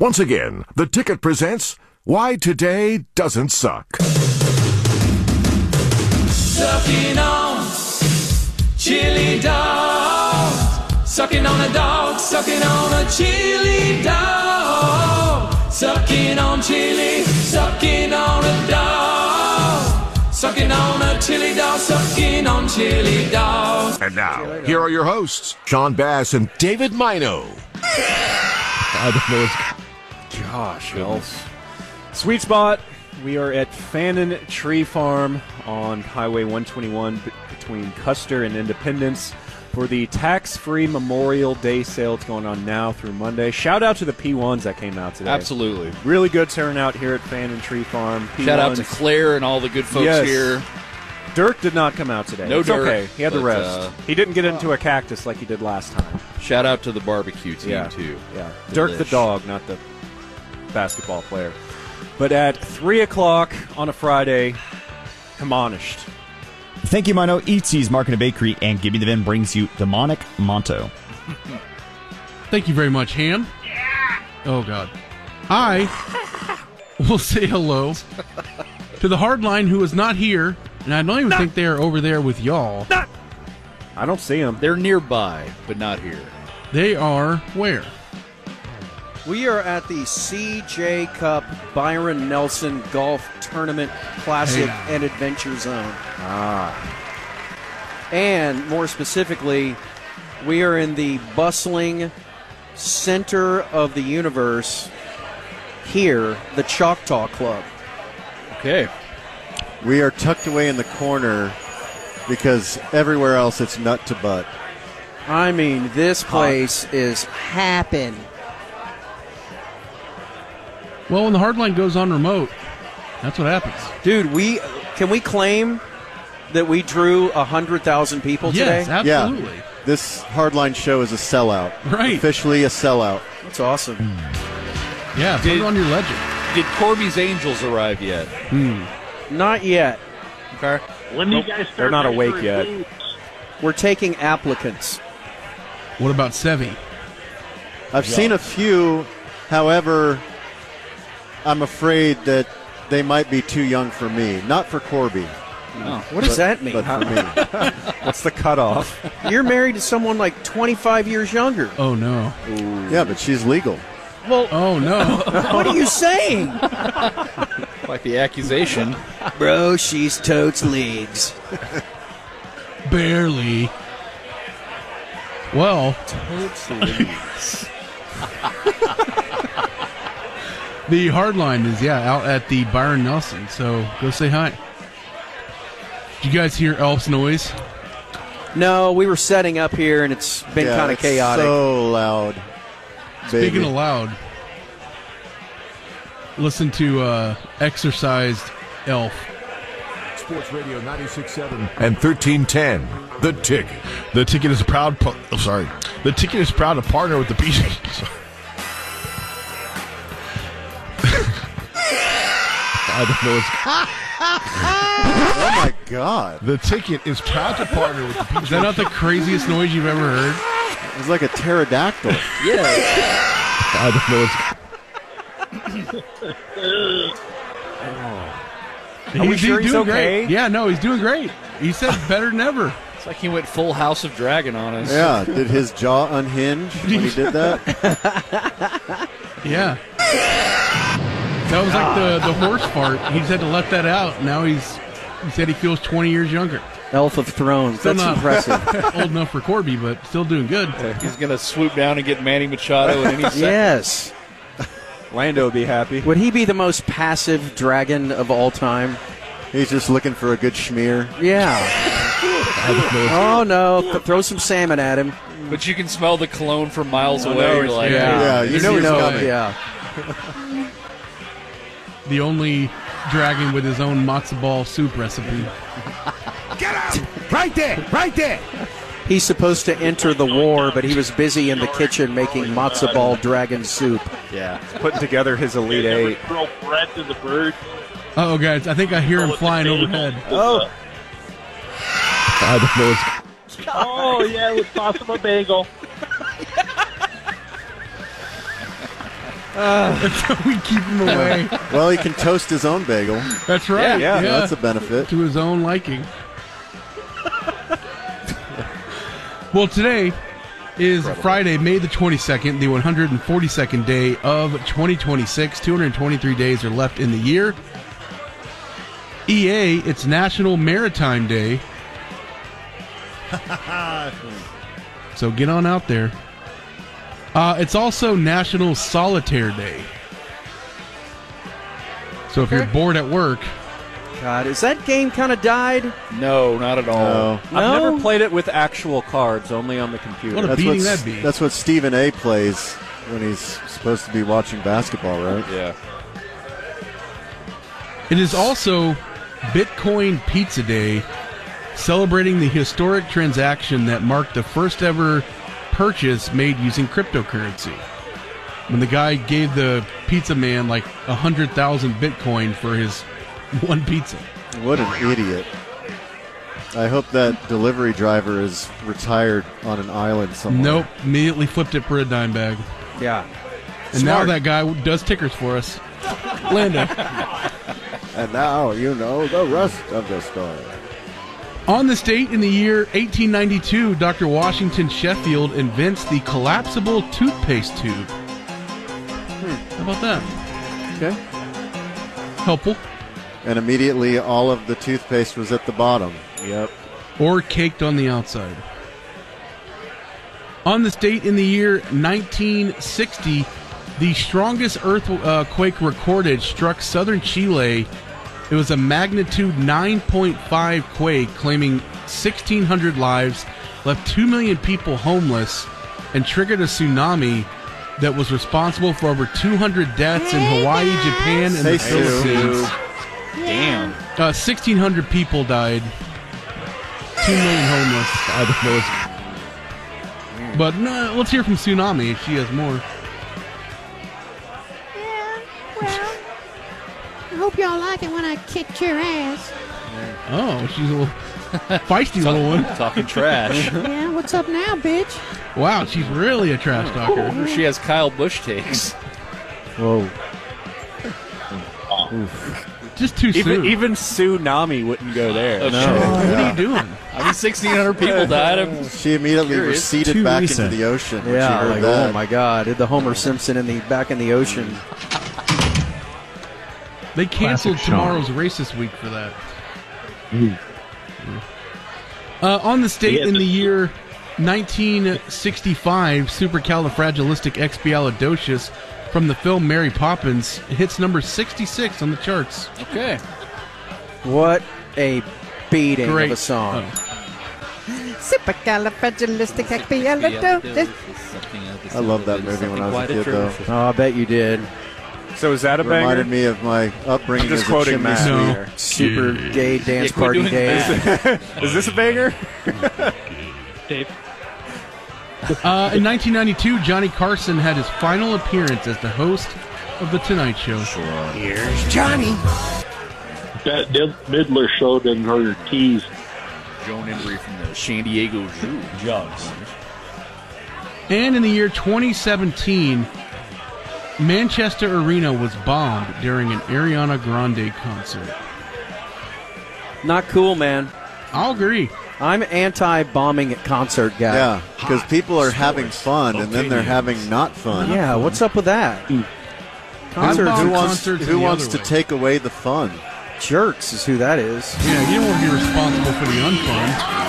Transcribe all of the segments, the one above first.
Once again, The Ticket presents Why Today Doesn't Suck. Sucking on chili dog. Sucking on a dog. Sucking on a chili dog. Sucking on chili. Sucking on a dog. Sucking on a chili dog. Sucking on chili dog. And now, here are your hosts, Sean Bass and David Mino. I don't know what's... Gosh, Elf. Sweet spot. We are at Fannin Tree Farm on Highway 121 between Custer and Independence for the tax-free Memorial Day sale. It's going on now through Monday. Shout out to the P1s that came out today. Absolutely. Really good turnout here at Fannin Tree Farm. P1s. Shout out to Claire and all the good folks here. Dirk did not come out today. No it's Dirk. Okay. He had to rest. He didn't get into a cactus like he did last time. Shout out to the barbecue team, too. Yeah. Dirk the dog, not the basketball player. But at 3 o'clock on a Friday, admonished. Thank you, Mino. Eatsy's Market and Bakery and Give Me the Vin brings you Demonic Monto. Thank you very much, Ham. Oh, God. I will say hello to the Hardline who is not here, and I don't even think they are over there with y'all. I don't see them. They're nearby, but not here. They are where? We are at the CJ Cup Byron Nelson Golf Tournament Classic and Adventure Zone. And more specifically, we are in the bustling center of the universe here, the Choctaw Club. Okay. We are tucked away in the corner because everywhere else it's nut to butt. I mean, this place is happen. Well, when the Hardline goes on remote, that's what happens. Dude, can we claim that we drew 100,000 people today? Yes, absolutely. Yeah. This Hardline show is a sellout. Right. Officially a sellout. That's awesome. Yeah, put it on your ledger. Did Corby's Angels arrive yet? Not yet. Okay. When do you guys start? They're not awake yet. Games? We're taking applicants. What about Sevy? I've seen a few, however, I'm afraid that they might be too young for me. Not for Corby. What does that mean? But for me. What's the cutoff? You're married to someone like 25 years younger. Oh, no. Yeah, but she's legal. Well, Oh, no. what are you saying? Like the accusation. Bro, she's totes leagues. Barely. Well, the Hardline is, out at the Byron Nelson, so go say hi. Did you guys hear Elf's noise? No, we were setting up here, and it's been kind of it's chaotic. so loud. Baby. Speaking of loud, listen to Exercised Elf. Sports Radio 96.7 and 1310. The Ticket. The Ticket is proud. The Ticket is proud to partner with the PGA. I don't know what's. Oh, my God. The Ticket is proud to partner with the PGA. Is that not the craziest noise you've ever heard? It's like a pterodactyl. Yeah. I don't know what's. Are we sure he's doing okay? great. Yeah, no, he's doing great. He said better than ever. It's like he went full House of Dragon on us. Yeah, did his jaw unhinge when he did that? Yeah. That was like the horse fart. He just had to let that out. Now he said he feels 20 years younger. Elf of Thrones. Still That's not impressive. old enough for Corby, but still doing good. He's going to swoop down and get Manny Machado in any second. Yes. Lando would be happy. Would he be the most passive dragon of all time? He's just looking for a good schmear. Yeah. Oh, no. Throw some salmon at him. But you can smell the cologne from miles away. no, You're like, Yeah, you know he's coming. Yeah. The only dragon with his own matzo ball soup recipe. Get out! Right there! Right there! He's supposed to enter the war, but he was busy in the kitchen making matzo ball dragon soup. Yeah. Putting together his Elite Eight. Throw bread to the bird. Uh-oh, guys. I think I hear him flying overhead. Oh. I don't know what's. Oh, yeah, let's toss him a bagel. Until we keep him away. Well, he can toast his own bagel. That's right. Yeah. So that's a benefit. To his own liking. Well, today is Friday, May the 22nd, the 142nd day of 2026. 223 days are left in the year. EA, it's National Maritime Day. So get on out there. It's also National Solitaire Day. So if you're bored at work... God, is that game kind of died? No, not at all. No. No? I've never played it with actual cards, only on the computer. What a beating that'd be. That's what Stephen A. plays when he's supposed to be watching basketball, right? Yeah. It is also Bitcoin Pizza Day, celebrating the historic transaction that marked the first ever purchase made using cryptocurrency. When the guy gave the pizza man like 100,000 Bitcoin for his one pizza. What an idiot. I hope that delivery driver is retired on an island somewhere. Nope, immediately flipped it for a dime bag. Yeah. And now that guy does tickers for us. Lando. And now you know the rest of the story. On this date in the year 1892, Dr. Washington Sheffield invents the collapsible toothpaste tube. How about that? Okay. Helpful. And immediately all of the toothpaste was at the bottom. Yep. Or caked on the outside. On this date in the year 1960, the strongest earthquake recorded struck southern Chile. It was a magnitude 9.5 quake, claiming 1,600 lives, left 2 million people homeless, and triggered a tsunami that was responsible for over 200 deaths in Hawaii, Japan, and the Philippines. Damn. 1,600 people died. 2 million homeless. I don't know. But no, let's hear from Tsunami if she has more. Yeah, well, I hope y'all like it when I kicked your ass. Oh, she's a little feisty little one. Talking trash. Yeah, what's up now, bitch? Wow, she's really a trash I talker. wonder if she has Kyle Busch takes. Whoa. Just too soon. Even Tsunami wouldn't go there. What are you doing? I mean, 1,600 people died. She immediately Curious. receded Too back recent. into the ocean. when Yeah, she heard like, that. oh my God. Did the Homer Simpson back in the ocean? They canceled Classic Sean. tomorrow's Racist Week for that. On this date in the year 1965, Supercalifragilisticexpialidocious from the film Mary Poppins hits number 66 on the charts. Okay. What a beating Great. of a song. Supercalifragilisticexpialidocious. I loved that movie when I was a kid, though. Oh, I bet you did. So is that a banger? Reminded me of my upbringing I'm just as a quoting chimney Matt. sweep. here. Super gay dance quit party doing days. Is this a banger? Dave. In 1992, Johnny Carson had his final appearance as the host of The Tonight Show. That Midler showed in her tease. Joan Embry from the San Diego Zoo. Jugs. And in the year 2017, Manchester Arena was bombed during an Ariana Grande concert. Not cool, man. I'll agree. I'm anti-bombing at concert guy. Yeah, because people are having fun and then they're having not fun. Yeah, what's up with that? Concerts, Who are wants, concerts who the wants other to way. take away the fun? Jerks is who that is. Yeah, you don't want to be responsible for the unfun.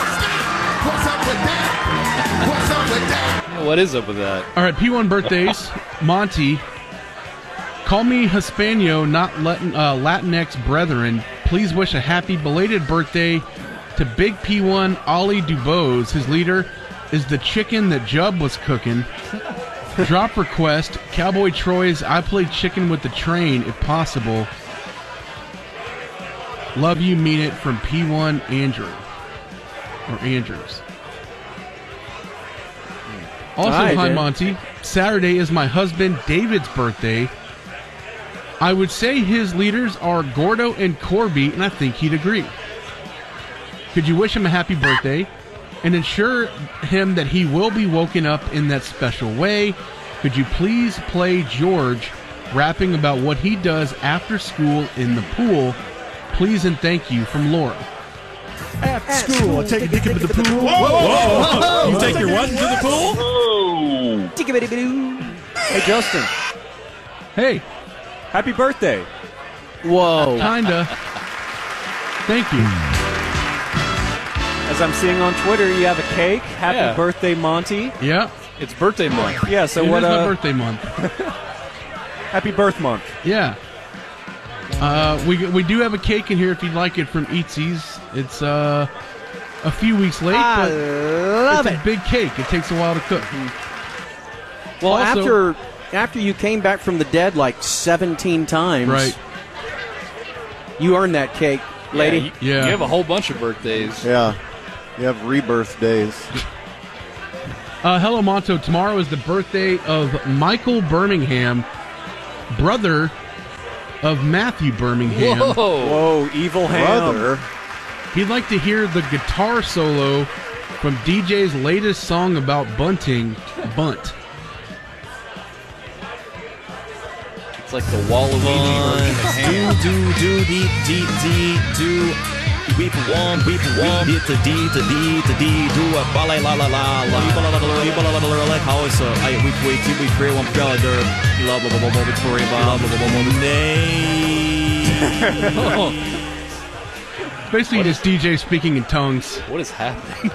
Yeah, what is up with that? All right, P1 birthdays. Monty. Call me Hispano, not Latinx brethren. Please wish a happy belated birthday to Big P1 Ollie Dubose. His leader is the chicken that Jub was cooking. Drop request, Cowboy Troy's I Play Chicken with the Train, if possible. Love you, mean it, from P1 Andrew. Or Andrews. Also, Hi, hi Dan. Monty. Saturday is my husband David's birthday. I would say his leaders are Gordo and Corby, and I think he'd agree. Could you wish him a happy birthday and ensure him that he will be woken up in that special way? Could you please play George rapping about what he does after school in the pool? Please and thank you, from Laura. At school, I take a dick into the pool. Whoa. You take your what into the pool? Oh, Hey, Justin. Hey, Happy birthday. Whoa. kinda. Thank you. As I'm seeing on Twitter, you have a cake. Happy Yeah. birthday, Monty. Yeah, It's birthday month. Yeah, so it what is my birthday month. happy birth month. Yeah. We do have a cake in here if you'd like it from Eatsy's. It's a few weeks late, but it's a big cake. It takes a while to cook. Well, Also- after you came back from the dead like 17 times, Right. you earned that cake, lady. Yeah. You have a whole bunch of birthdays. Yeah. You have rebirth days. Hello, Monto. Tomorrow is the birthday of Michael Birmingham, brother of Matthew Birmingham. Whoa. Whoa, evil ham. Brother. He'd like to hear the guitar solo from DJ's latest song about bunting, Bunt. It's like the Wall of Weenie version of Ham. Weep one, hit the D, do a ballet la la la la. Like how it's I we create one brother. Blah blah blah blah Victoria blah blah blah blah. Basically, just DJ speaking in tongues. What is happening?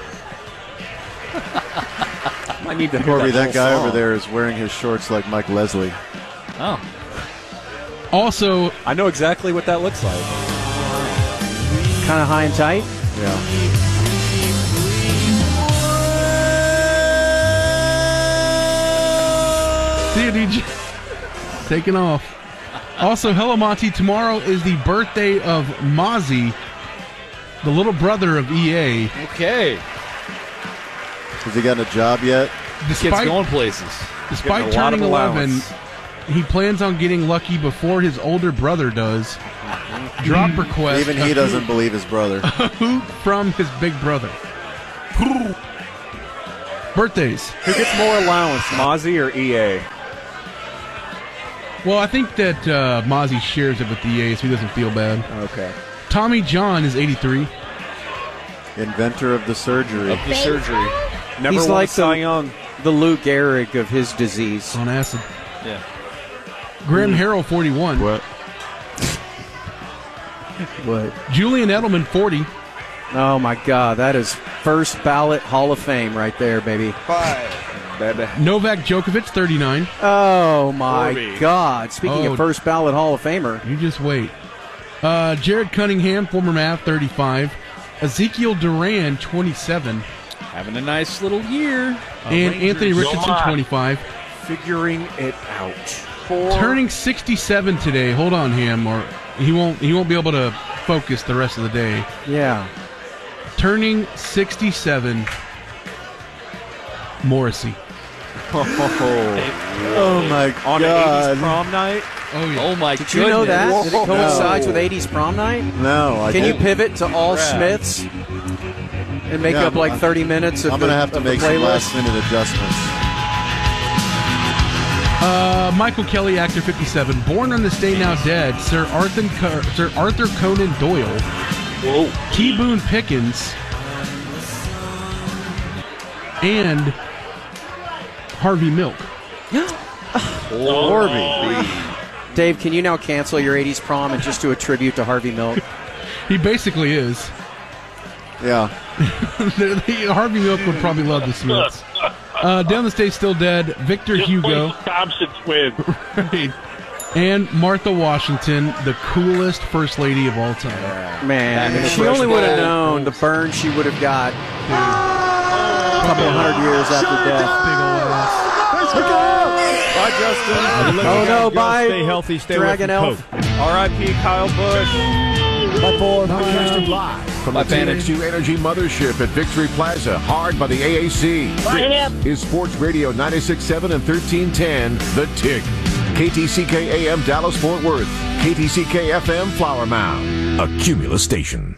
I need to hear Corby, that whole guy song. over there is wearing his shorts like Mike Leslie. Oh. Also, I know exactly what that looks like. Kind of high and tight. Yeah. see you, DJ. Taking off. Also, hello, Monty. Tomorrow is the birthday of Mozzie, the little brother of EA. Okay. Has he gotten a job yet? Kid's Despite, going places. despite Getting a lot turning of 11, allowance. he plans on getting lucky before his older brother does. Drop request. Even he doesn't believe his brother. Hoot from his big brother. Birthdays. Who gets more allowance, Mozzie or EA? Well, I think that Mozzie shares it with the EA, so he doesn't feel bad. Okay. Tommy John is 83. Inventor of the surgery. Of the surgery. Never He's won like a Cy Young. The Lou Gehrig of his disease. On acid. Yeah. Graham Harrell, 41. What? What? Julian Edelman, 40. Oh my God, that is first ballot Hall of Fame right there, baby. Novak Djokovic, 39. Oh my Corby. God! Speaking Oh. of first ballot Hall of Famer, You just wait. Jared Cunningham, former Mav, 35. Ezekiel Duran, 27. Having a nice little year. And Anthony Richardson, 25. Figuring it out. Turning 67 today. Hold on, Ham, or he won't be able to focus the rest of the day. yeah. Turning 67, Morrissey. Oh my On God. an 80s prom night? Oh yeah. Oh my Did you know that? Did it Whoa. coincides with 80s prom night? No, I Can you didn't. pivot to all Crap. Smiths and make Yeah, up like I'm- 30 minutes of I'm going to the- have to of the make some playlist? last-minute adjustments. Michael Kelly, actor, 57. Born on this day now dead, Sir Arthur Conan Doyle. whoa. T. Boone Pickens. And Harvey Milk. Corby. Dave, can you now cancel your 80s prom and just do a tribute to Harvey Milk? He basically is. Yeah. Harvey Milk would probably love the Smiths. Down the state, still dead. Victor Just Hugo. play Thompson's win. Right. And Martha Washington, the coolest first lady of all time. Man, Back in if the she Fresh only would have Bowl. known the burn she would have got a couple of 100 years after death. Big ol' ass. Bye, Justin. Oh no, bye. Stay healthy, stay Dragon away Elf. from Coke. R.I.P. Kyle Busch. Broadcasting live from the TX2 Energy Mothership at Victory Plaza, hard by the AAC. This is Sports Radio 96.7 and 1310, The Tick. KTCK AM Dallas Fort Worth, KTCK FM Flower Mound, a Cumulus station.